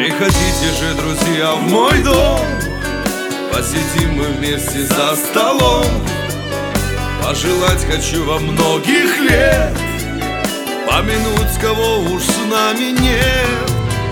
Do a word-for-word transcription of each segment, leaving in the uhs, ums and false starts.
Приходите же, друзья, в мой дом, посидим мы вместе за столом. Пожелать хочу вам многих лет, помянуть, кого уж с нами нет.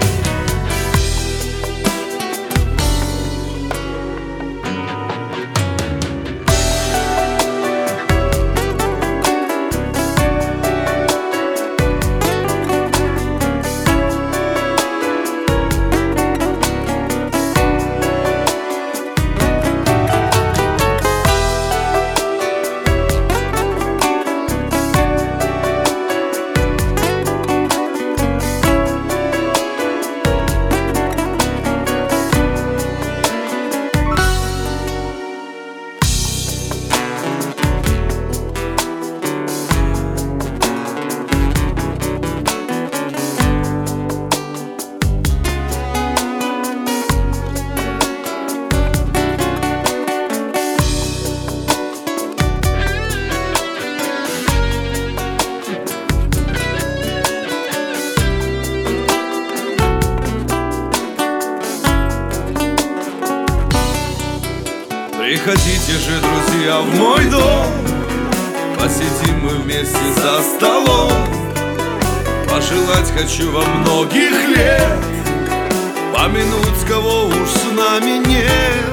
Приходите же, друзья, в мой дом, посидим мы вместе за столом. Пожелать хочу вам многих лет, помянуть, кого уж с нами нет.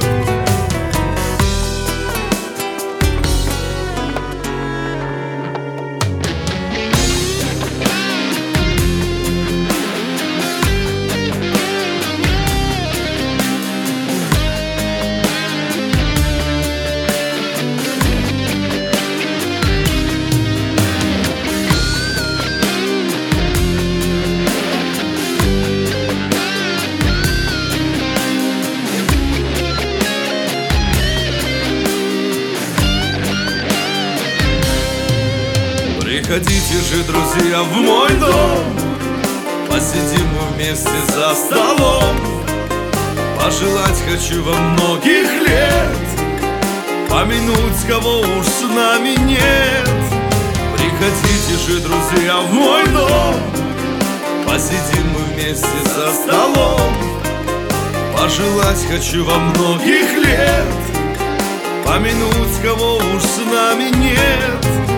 Приходите же, друзья, в мой дом, посидим мы вместе за столом. Пожелать хочу вам многих лет, помянуть, кого уж с нами нет. Приходите же, друзья, в мой дом, посидим мы вместе за столом. Пожелать хочу вам многих лет, помянуть, кого уж с нами нет.